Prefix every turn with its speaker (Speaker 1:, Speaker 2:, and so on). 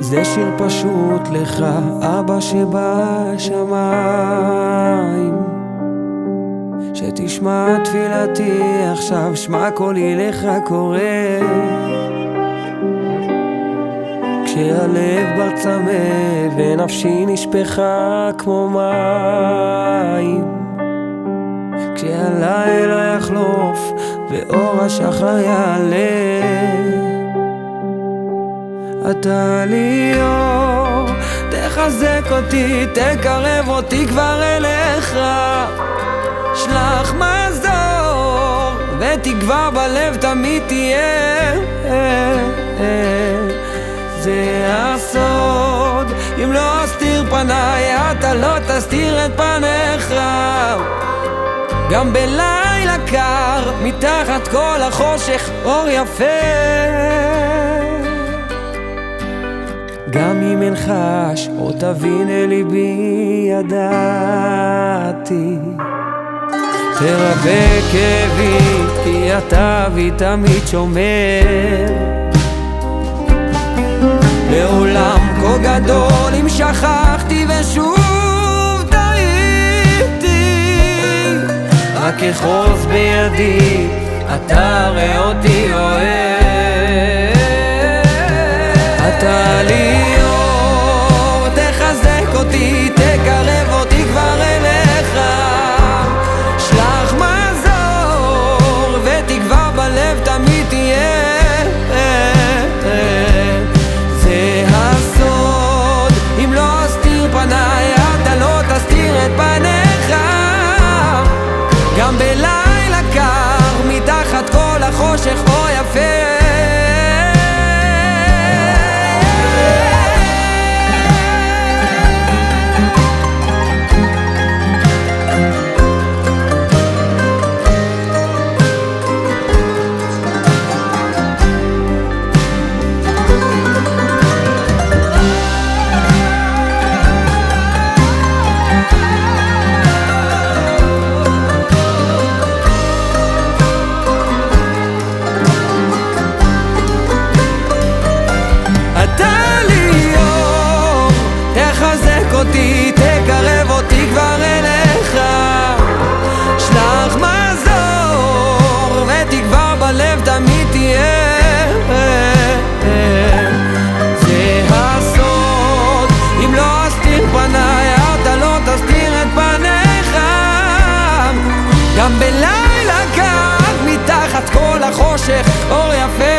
Speaker 1: זה שיר פשוט לך, אבא שבשמיים, שתשמע תפילתי עכשיו, שמע קולי לך קורא. כשהלב בר צמא ונפשי נשפכה כמו מים, כשהלילה יחלוף ואור השחר יעלה, אתה לי אור, תחזק אותי, תקרב אותי כבר אליך, שלח מזור ותקווה בלב תמיד תהיה. זה הסוד, אם לא אסתיר פניי אתה לא תסתיר את פניך, גם בלילה קר מתחת כל החושך אור יפה. גם אם אין חש או תבין אל ליבי ידעתי, תרפא כאבי כי אתה בי תמיד שומר. בעולם כה גדול אם שכחתי ושוב טעיתי, רק אחוז בידי אתה ראה אותי אוהב. אתה לי אור, תחזק אותי, תקרב אותי כבר אליך, שלח מזור ותקווה בלב תמיד תהיה. זה הסוד, אם לא אסתיר פניי אתה לא תסתיר את פניך, גם בלילה קר מתחת כל החושך אור יפה. אותי, תקרב אותי כבר אליך, שלח מזור ותקווה בלב תמיד תהיה. זה הסוד, אם לא אסתיר פניי אתה לא תסתיר את פניך, גם בלילה קר מתחת כל החושך אור יפה.